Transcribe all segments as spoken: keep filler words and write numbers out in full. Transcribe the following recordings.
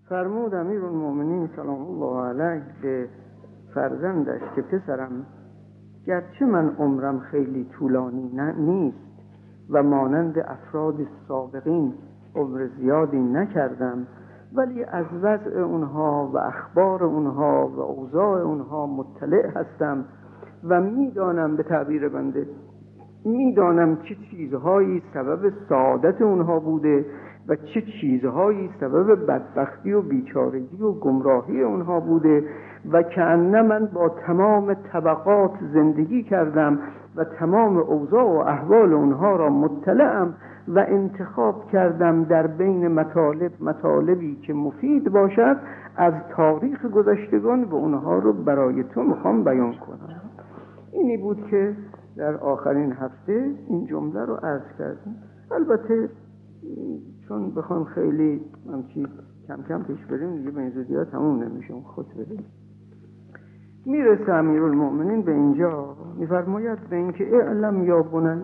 فرمود امیرالمومنین سلام الله علیه به فرزندش که پسرم، گرچه من عمرم خیلی طولانی نیست و مانند افراد سابقین عمر زیادی نکردم، ولی از وضع اونها و اخبار اونها و اوضاع اونها مطلع هستم و میدانم، به تعبیر بنده میدانم چه چیزهایی سبب سعادت اونها بوده و چه چیزهایی سبب بدبختی و بیچارگی و گمراهی اونها بوده و کأن من با تمام طبقات زندگی کردم و تمام اوضاع و احوال اونها را مطلعم و انتخاب کردم در بین مطالب مطالبی که مفید باشد از تاریخ گذشتگان و اونها رو برای تو میخوام بیان کنم. اینی بود که در آخرین هفته این جمله رو عرض کردم. البته چون بخوام خیلی همچی کم کم پیش بریم دیگه به این زودی ها تموم نمیشم، خود بریم. میرسه امیرالمومنین به اینجا میفرماید به این که اعلم یا بنی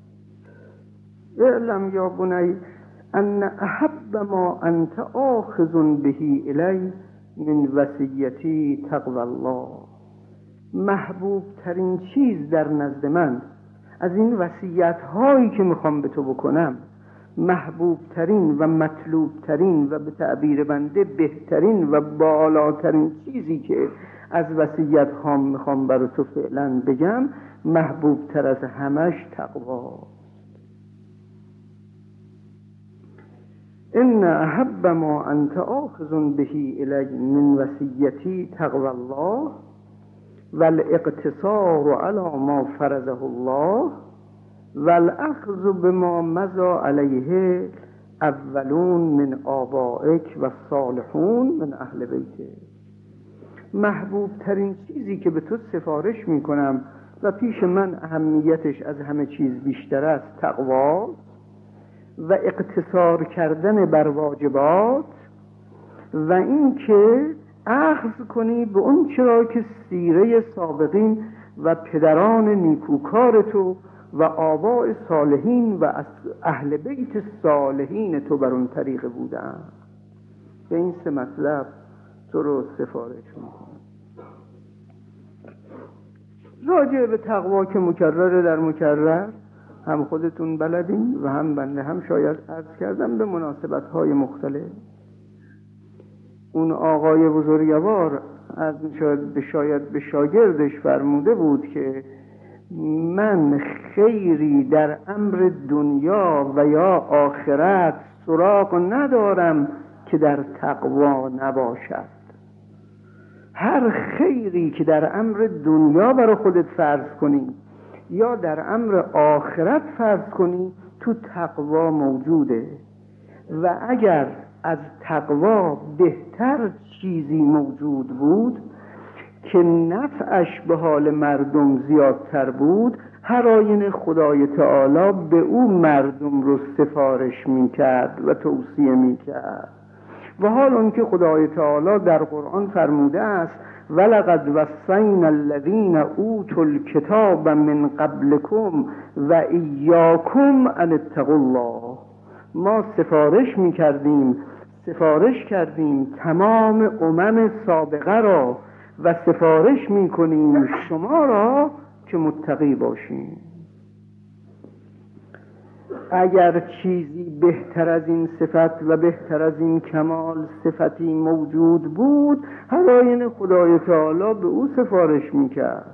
اعلم یا بنی ان احب ما انت آخذ بهی الی من وصیتی تقوی الله. محبوب ترین چیز در نزد من از این وصیت هایی که میخوام به تو بکنم، محبوب ترین و مطلوب ترین و به تعبیر بنده بهترین و بالاترین چیزی که از وصیت ها میخوام برای تو فعلا بگم، محبوب تر از همش تقوا. ان احب ما انت آخذ بهی الی من وصیتی تقوی الله والاقتصار علی ما فرضه الله والاخذ بما مضى علیه اولون من آبائک و صالحون من اهل بیته. محبوب ترین چیزی که به تو سفارش می کنم و پیش من اهمیتش از همه چیز بیشتر است تقوا و اقتصار کردن بر واجبات و این که اخذ کنی به اون چرا که سیره سابقین و پدران نیکوکار تو و آباء صالحین و اهل بیت صالحین تو بر اون طریق بودن. به این سه مطلب تو رو سفارش میکنم. راجع به تقوا که مکرر در مکرر هم خودتون بلدین و هم بنده هم شاید عرض کردم به مناسبت‌های مختلف. اون آقای بزرگوار از شاید به شاید به شاگردش فرموده بود که من خیری در امر دنیا و یا آخرت سراغ ندارم که در تقوا نباشد. هر خیری که در امر دنیا برای خودت فرض کنی یا در امر آخرت فرض کنی تو تقوا موجوده و اگر از تقوا بهتر چیزی موجود بود که نفعش به حال مردم زیادتر بود، هر آینه خدای تعالی به او مردم رو سفارش میکرد و توصیه میکرد. و حال اون که خدای تعالی در قرآن فرموده است ولقد وصینا الذین اوتوا الکتاب من قبلکم و ایاکم ان اتقوا الله. ما سفارش میکردیم سفارش کردیم تمام امم سابقه را و سفارش میکنیم شما را که متقی باشیم. اگر چیزی بهتر از این صفت و بهتر از این کمال صفتی موجود بود، هر آینه خدای تعالی به او سفارش میکرد.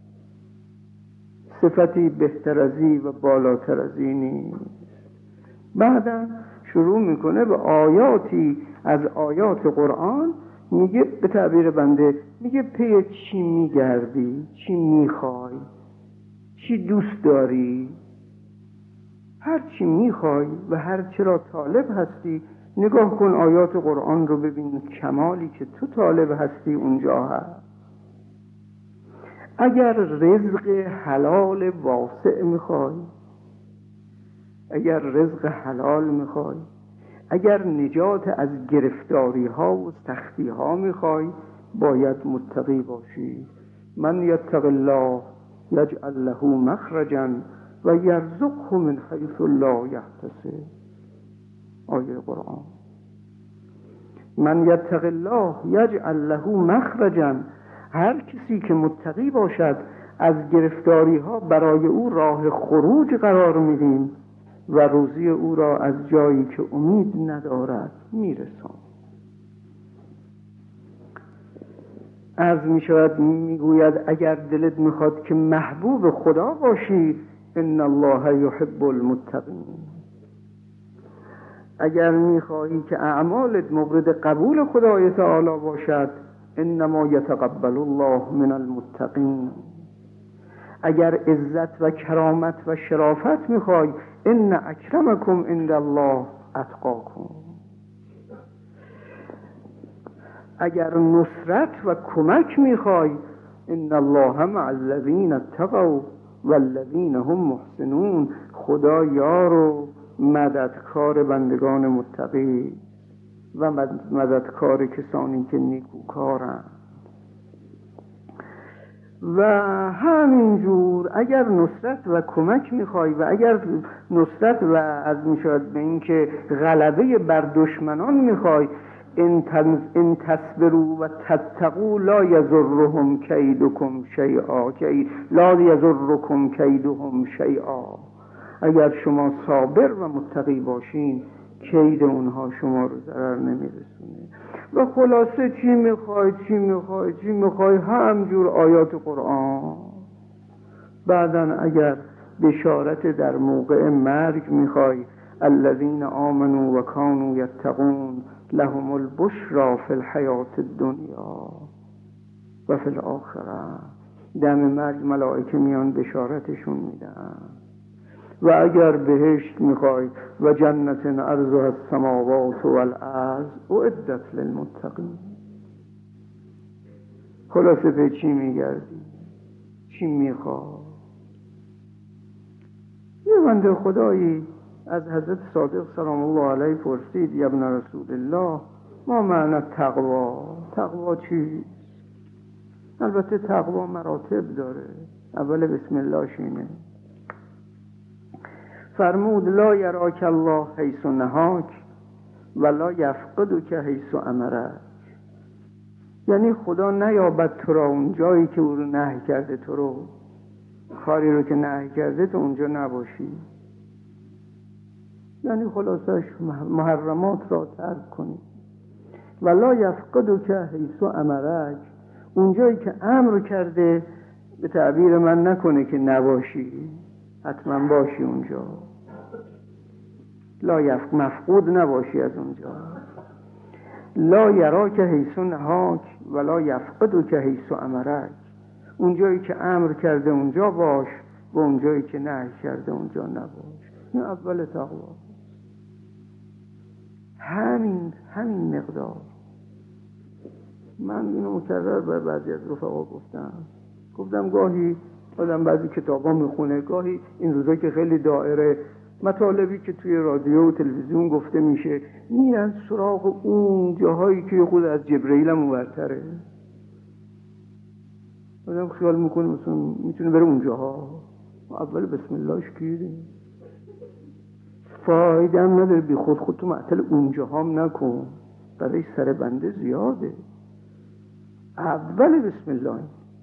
صفتی بهتر از این و بالاتر از اینی. بعدا شروع میکنه به آیاتی از آیات قرآن، میگه به تعبیر بنده میگه پی چی میگردی، چی میخوای، چی دوست داری. هر چی میخوای و هر چی را طالب هستی نگاه کن آیات قرآن رو ببین، کمالی که تو طالب هستی اونجا هست. اگر رزق حلال واسع میخوای، اگر رزق حلال میخوای، اگر نجات از گرفتاری ها و سختی ها میخوای، باید متقی باشی. من یتق الله یجعل له مخرجا و یرزقه من حیث لا یحتسب. آیه قرآن من یتق الله یجعل له مخرجا، هر کسی که متقی باشد از گرفتاری ها برای او راه خروج قرار میدیم و روزی او را از جایی که امید ندارد میرسان. عرض می شود میگوید اگر دلت میخواد که محبوب خدا باشی، ان الله یحب المتقین. اگر میخواهی که اعمالت مورد قبول خدای تعالی باشد، انما یتقبل الله من المتقین. اگر عزت و کرامت و شرافت میخوای، ان اکرمکم عند الله اتقاکم. اگر نصرت و کمک میخوای، ان الله مع الذین اتقوا والذین هم محسنون. خدا یار و مددکار بندگان متقی و مددکار کسانی که نیکوکارند. و همینجور اگر نصرت و کمک میخوای و اگر نصرت و از میشود به این که غلبه بر دشمنان میخوای، ان تصبروا و تتقوا لا یضرهم کیدکم شیئا لا یضرکم کیدهم شیئا. اگر شما صابر و متقی باشین، کید اونها شما رو ضرر نمیرسونه. و خلاصه چی میخوای چی میخوای چی میخوای همجور آیات قرآن. بعدن اگر بشارت در موقع مرگ میخوای، الذین آمنوا و کانوا یتقون لهم البشرا فی الحیات الدنیا و فی الاخره. دم مرگ ملائکه میان بشارتشون میدن. و اگر بهشت میخوای، و جنت عرضها السماوات والارض اعدت للمتقین. خلاصه به چی میگردی؟ چی میخوای؟ یه بنده خدایی از حضرت صادق سلام الله علیه پرسید، یا ابن رسول الله ما معنی تقوا؟ تقوا چیست؟ البته تقوا مراتب داره. اول بسم الله شینه. فرمود لا یراک الله حیث نهاک ولا یفقدک حیث امرک. یعنی خدا نیابد تو را اون جایی که او رو نهی کرده، تو رو کاری رو که نهی کرده تو اونجا نباشی. یعنی خلاصش محرمات را ترک کنی. ولا یفقدک حیث امرک، اون جایی که امر کرده به تعبیر من نکنه که نباشی، حتما باشی اونجا. لا یفق مفقود نباشی از اونجا. لا یراک حیث نهاک ولا یفقدک حیث امرک، اونجایی که امر کرده اونجا باش و اونجایی که نهی کرده اونجا نباش. این اول تقوا. همین همین مقدار. من اینو مکرر بر بعضی از رفقا گفتم گفتم گاهی آدم بعضی کتابا میخونه، گاهی این روزا که خیلی دائره مطالبی که توی رادیو و تلویزیون گفته میشه، میرن سراغ اون جاهایی که خود از جبرئیل هم اونورتره. آدم خیال میکنه مثلا میتونه بره اونجاها. اول بسم اللهش گیره، فایده هم نداره. بی خود خود تو معطل اونجاها هم نکن، برای سر بنده زیاده. اول بسم الله.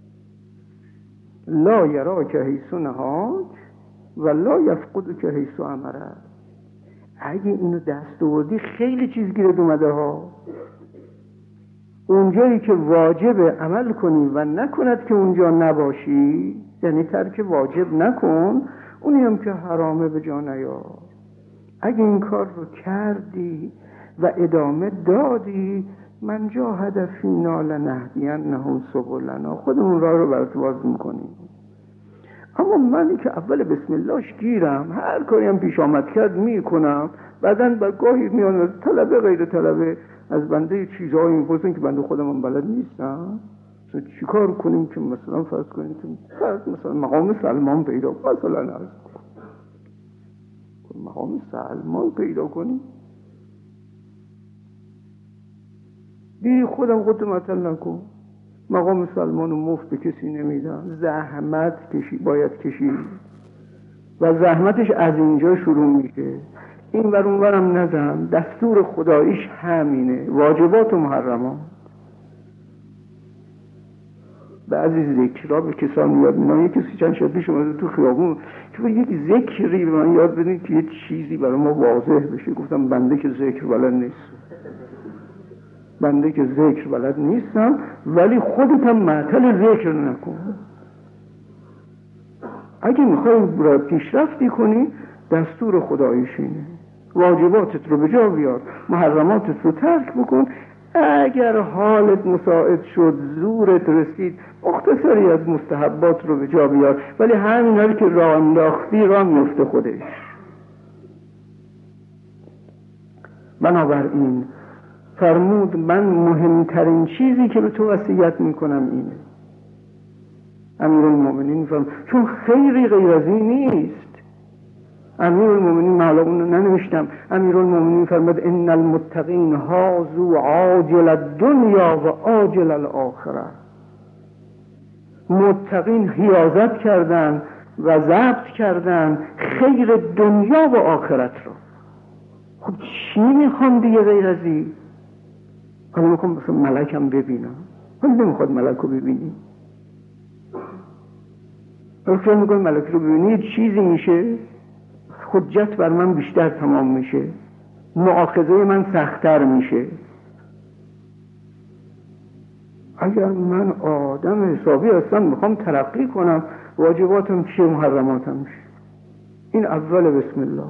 لا یراک حیث نهاک و لا یفقدک حیث امرک. اگه اینو دست آوردی خیلی چیز گیرت اومده ها. اونجایی که واجب عمل کنی و نکند که اونجا نباشی، یعنی ترک واجب نکن، اونی هم که حرامه به جا نیار. اگه این کار رو کردی و ادامه دادی، من جاهد فینا لنهدینهم سبلنا، خودمون راه رو برات باز میکنیم. اما منی که اول بسم اللهش گیرم، هر کاری هم پیش آمد کرد میکنم، بعدن با گاهی میان از طلبه غیر طلبه از بنده چیزهایی میپرسن که بنده خودم هم بلد نیستم. چی کار کنیم که مثلا فرض کنیم که فرض مثلا مقام سلمان پیدا مثلا از مقام سلمان پیدا کنیم، بی خودم خودت مطل نکن. مقام سلمان رو مفت به کسی نمیدن، زحمت کشی باید کشی و زحمتش از اینجا شروع میشه این ور اون ورم نزن. دستور خداییش همینه، واجبات و محرمات. بعضی ذکرها به کسان یاد میدن. یک کسی چند شب پیش اومد تو خیابون که یک ذکری به من یاد بدین که یه چیزی برای ما واضح بشه. گفتم بنده که ذکر بلد نیست، بنده که ذکر بلد نیستم، ولی خودت هم معطل ذکر نکن. اگه میخوای را پیشرفتی کنی دستور خداییش اینه، واجباتت رو به جا بیار، محرماتت رو ترک بکن. اگر حالت مساعد شد، زورت رسید، مختصری از مستحبات رو به جا بیار، ولی همین هایی که راه انداختی راه میفته خودش. بنابراین فرمود من مهمترین چیزی که به تو وصیت میکنم اینه. امیرالمومنین فرمود چون خیری غیر از این نیست. امیرالمومنین، من حالا اون رو ننوشتم، امیرالمومنین فرمود ان المتقین هازو عاجل الدنیا و عاجل الاخره. متقین حیازت کردن و ضبط کردن خیر دنیا و آخرت رو. خب چی میخوام دیگه غیر از این؟ حالا میخوام مثلا ملکم ببینم، حالا نمیخواد ملک رو ببینی. حالا فکر میکنی ملک رو ببینی یه چیزی میشه، حجت بر من بیشتر تمام میشه، مؤاخذه من سخت‌تر میشه. اگر من آدم حسابی هستم میخوام ترقی کنم، واجباتم چیه، محرماتم چیه. این اول بسم الله.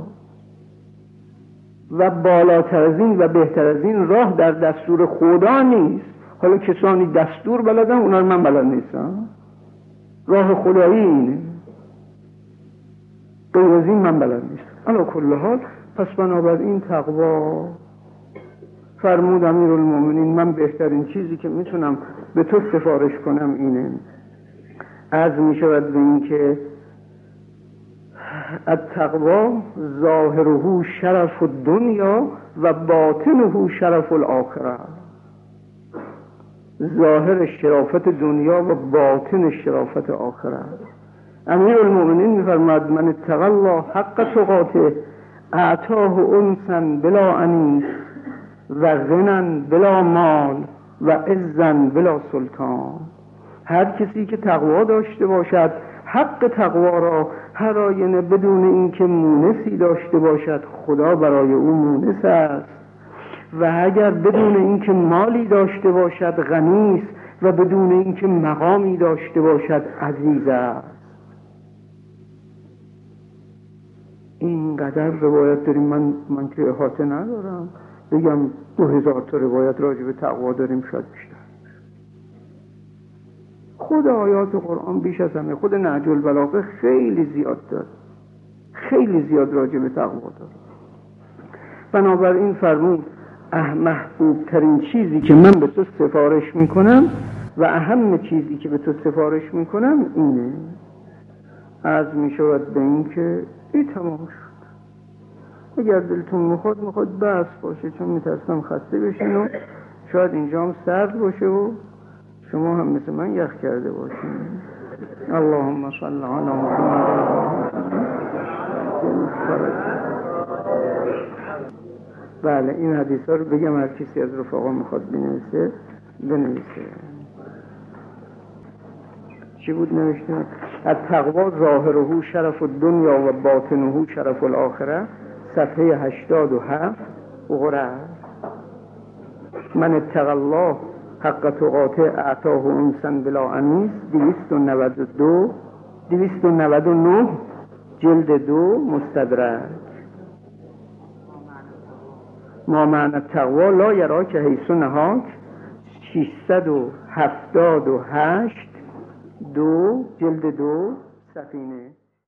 و بالاتر از این و بهتر از این راه در دستور خدا نیست. حالا کسانی دستور بلدن، اونا رو من بلد نیستم. راه خدایی اینه، غیر از این من بلد نیستم. علی کل حال پس بنابراین تقوا فرمود امیرالمومنین من بهترین چیزی که میتونم به تو سفارش کنم اینه. عرض میشود به این که التقوا ظاهره شرف الدنیا و باطنه شرف الاخره. ظاهر شرافت دنیا و باطن شرافت آخره. امیرالمومنین میفرماد من اتقی الله حق تقاته اعطاه انسا بلا انیس و غنى بلا مال و عزا بلا سلطان. هر کسی که تقوا داشته باشد حق تقوا را هر آینه بدون اینکه مونسی داشته باشد خدا برای او مونس است، و اگر بدون اینکه مالی داشته باشد غنی است، و بدون اینکه مقامی داشته باشد عزیز است. اینقدر روایت داریم، من من که احاطه ندارم بگم دو هزار تا روایت راجع به تقوا داریم، شاید بیشتر. خود آیات قرآن بیش از همه، خود نهج البلاغه خیلی زیاد داره، خیلی زیاد راجع به تقوا داره. بنابراین فرمود محبوب ترین چیزی که من به تو سفارش میکنم و اهم چیزی که به تو سفارش میکنم اینه. عرض میشود به این که این تمام شد. اگر دلتون میخواد میخواد بس باشه، چون میترسم خسته بشین و شاید اینجا هم سرد باشه و شما هم مثل من یخ کرده باشین. اللهم صل علی محمد. بله این حدیث ها رو بگم، هر کسی از رفقا میخواد بنویسه بنویسه. چی بود نوشته؟ التقوا ظاهره شرف الدنیا و باطنه شرف الاخره، صفحه هشتاد و هفت غره. من اتقی الله حق تقاته اعطاه انسا بلا انیس، دویست و نود و دو دویست و نود و نه جلد دو مستدرک. ما معنی التقوا لا یراک حیث نهاک، ششصد و هفتاد و هشت دو جلد دو سفینه.